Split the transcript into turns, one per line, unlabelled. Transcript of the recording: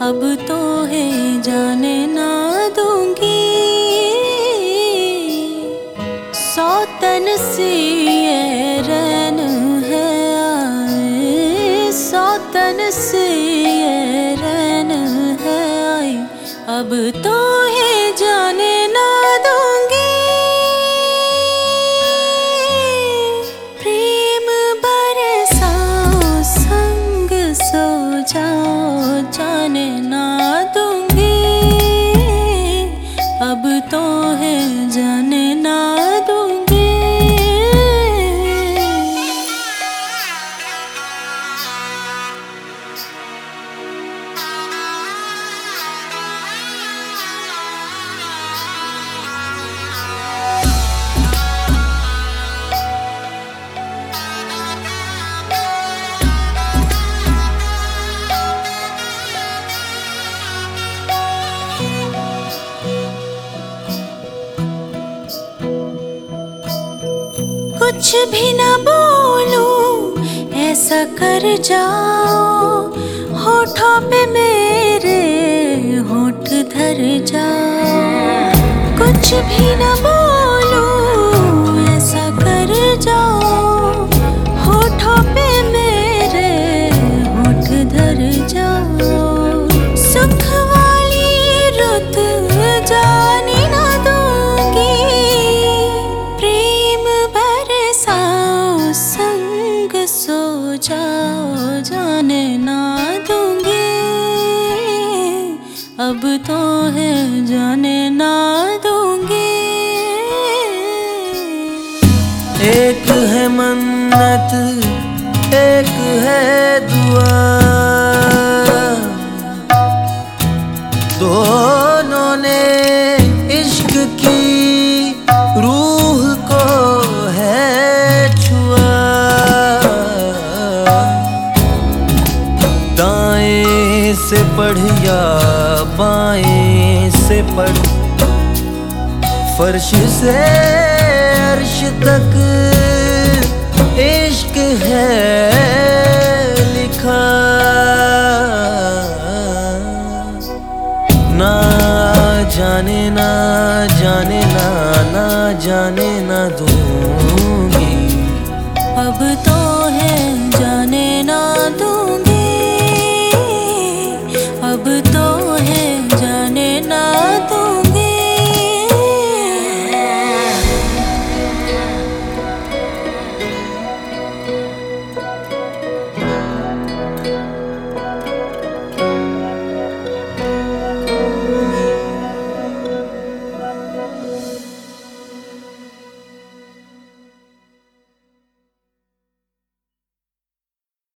अब तो है जाने ना दूंगी। सौतन सी ये रैन है आए, सौतन सी ये रैन है आई, अब तो है जाने ना दूंगी। प्रेम बरसाओ संग सो जाओ, जाने ना दूंगी। अब तो है जाने ना दूंगी। कुछ भी ना बोलूं ऐसा कर जाओ, होठों पे मेरे होठ धर जाओ। कुछ भी ना बोलूं ऐसा कर जाओ, होठों पे मेरे होठ धर जाओ। सुख वाली रुत जाने ना दूंगी। प्रेम बरसाओ संग सो जाओ, जाने ना दूंगी। अब तो है जाने ना दूंगी।
एक है मन्नत एक है दुआ, दोनों ने इश्क की रूह को है छुआ। दाएं से पढ़ या बाएं से पढ़, फर्श से अर्श तक इश्क है लिखा। ना जाने ना जाने ना, ना जाने ना दूंगी।
अब तो